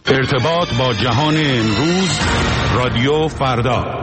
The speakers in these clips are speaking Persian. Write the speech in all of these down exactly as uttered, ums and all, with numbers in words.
ارتباط با جهان امروز، رادیو فردا.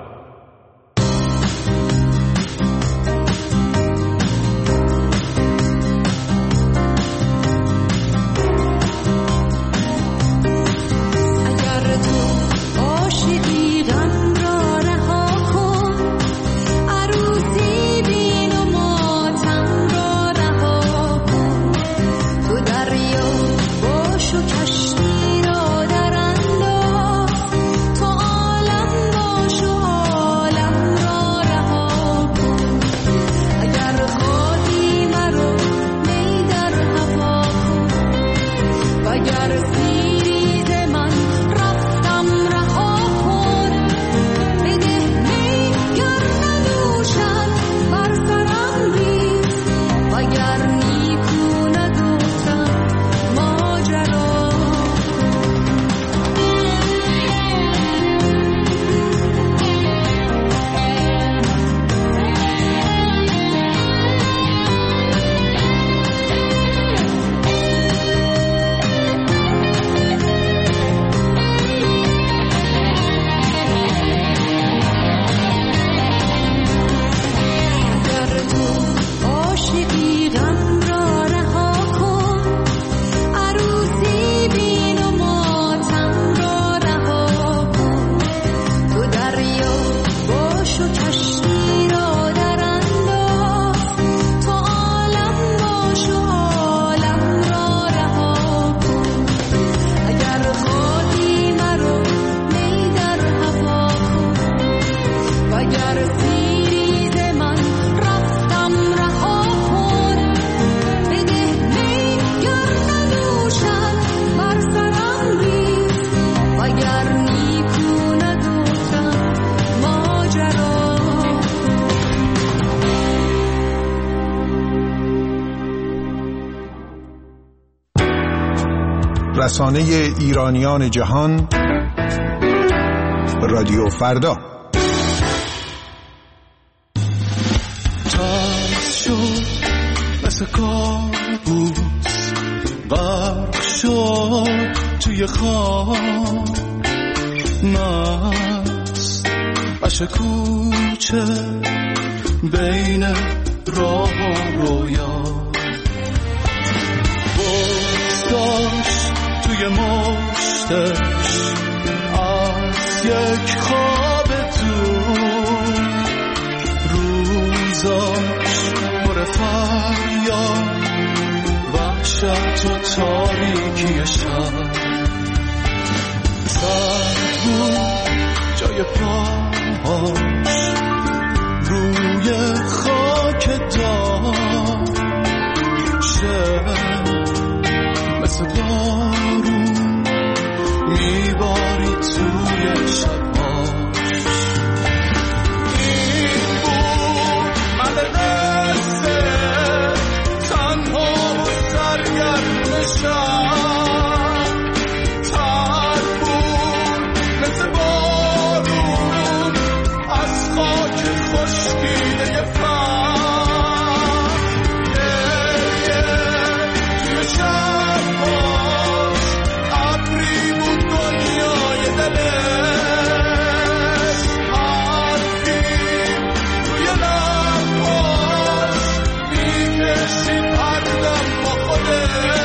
رسانه ایرانیان جهان، رادیو فردا. تاز شد مثل کابوس، غرق شد توی خواب، مست عش کوچه بین راه و رویا، بازداشت توی مشتش از یک خواب دور، روزاش پر فریاد، وحشت و تاریکی شب، سرد بود جای پاهاش روی خاک داشت، شب مثل بارون میباری توی شباش. این بود من قصه تنها و سرگرم شب، تر بود مثل بارون از خاک خشکیده فر، گریه توی شباش ابری بود دنیای دلش، حرفی روی لباش میکشید هر دم با خودش.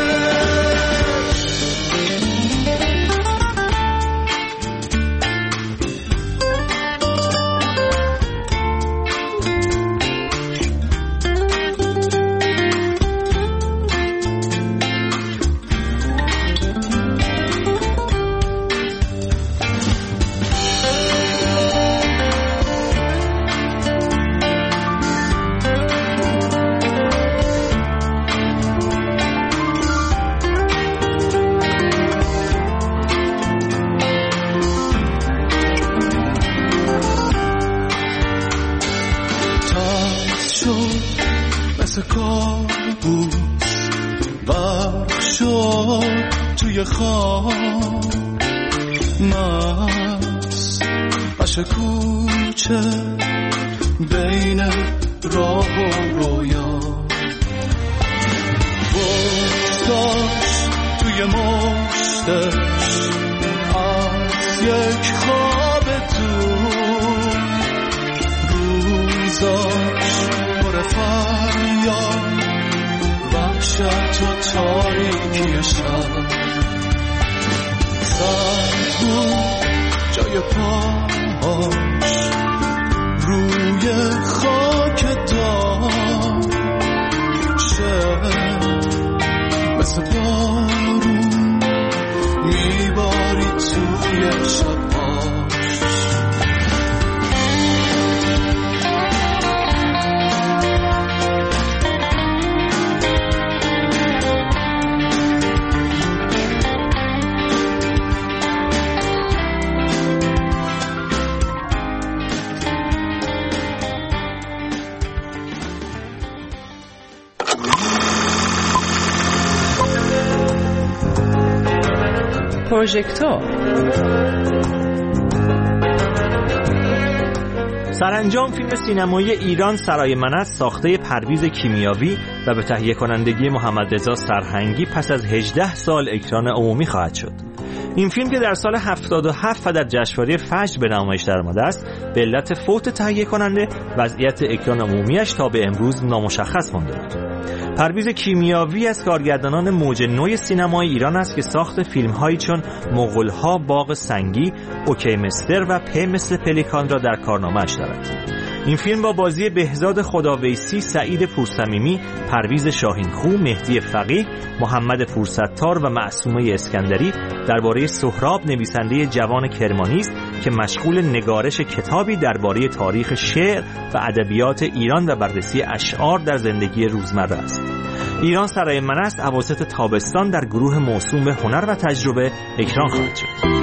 تاز شد مثل کابوس، غرق شد توی خواب، مست عش کوچه بین راه و رویا، بازداشت توی توی مشتش از یک خواب دور، روزاش پر فریاد وحشت و تاریکی شب، سرد بود جای پاهاش روی خاک داشت، مثل بارون میباری توی شباش. پروژکتور. سرانجام فیلم سینمایی ایران سرای منص ساخته پرویز کیمیاوی و به تهیه کنندگی محمد رضا سرهنگی پس از هجده سال اکران عمومی خواهد شد. این فیلم که در سال هفتاد و هفت و در جشنواره فجر به نمایش درآمده است، به علت فوت تهیه کننده وضعیت اکران عمومیش تا به امروز نامشخص مانده بود. پرویز کیمیاوی از کارگردانان موج نو سینمای ایران است که ساخت فیلم‌هایی چون مغول‌ها، باغ سنگی، اوکی مستر و په مثل پلیکان را در کارنامه‌اش دارد. این فیلم با بازی بهزاد خداویسی، سعید پورصمیمی، پرویز شاهینخو، مهدی فقیه، محمد پورستار و معصومه اسکندری درباره سهراب، نویسنده جوان کرمانی است که مشغول نگارش کتابی درباره تاریخ شعر و ادبیات ایران و بررسی اشعار در زندگی روزمره است. ایران سرای منص اواسط تابستان در گروه موسوم به هنر و تجربه اکران خواهد شد.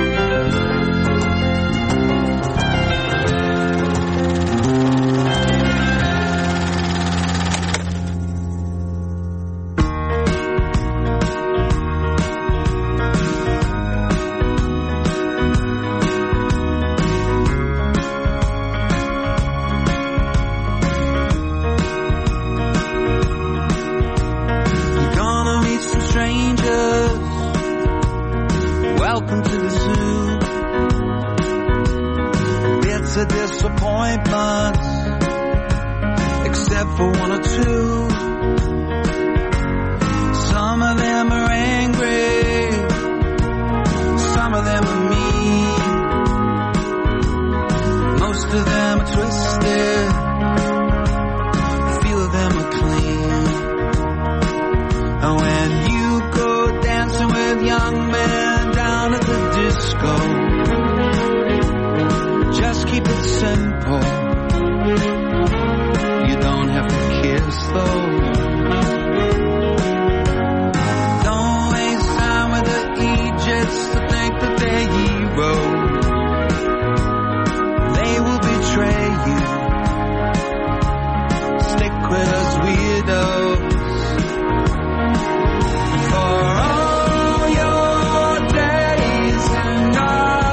For all your days and nights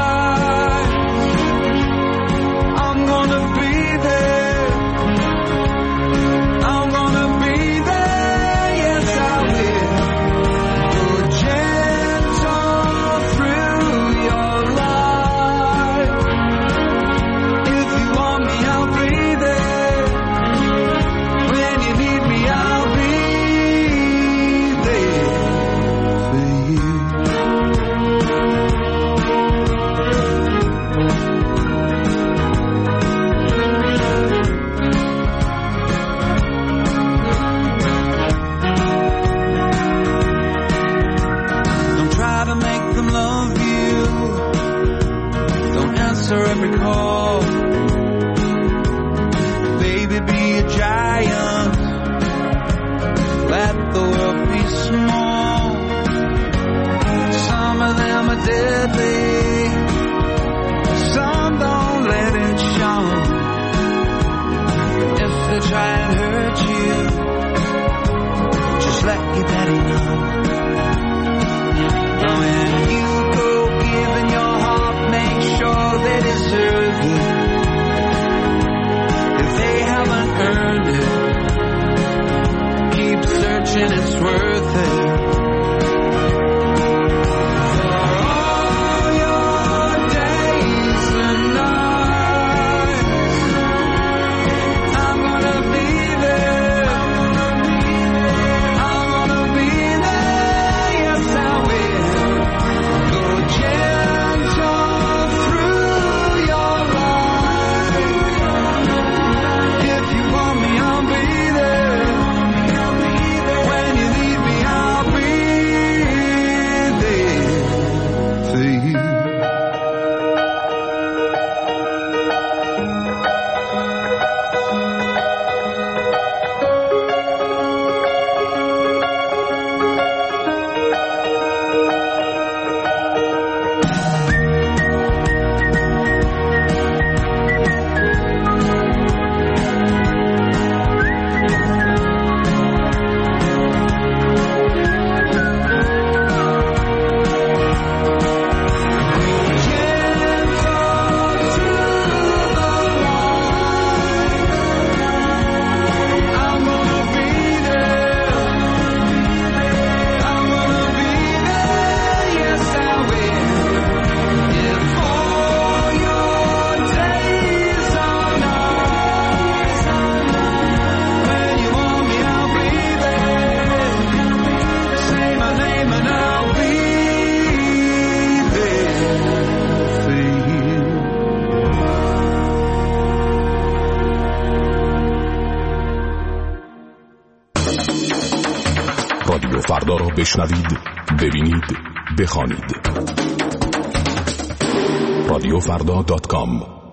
بشنوید، ببینید، بخوانید. رادیو فردا دات کام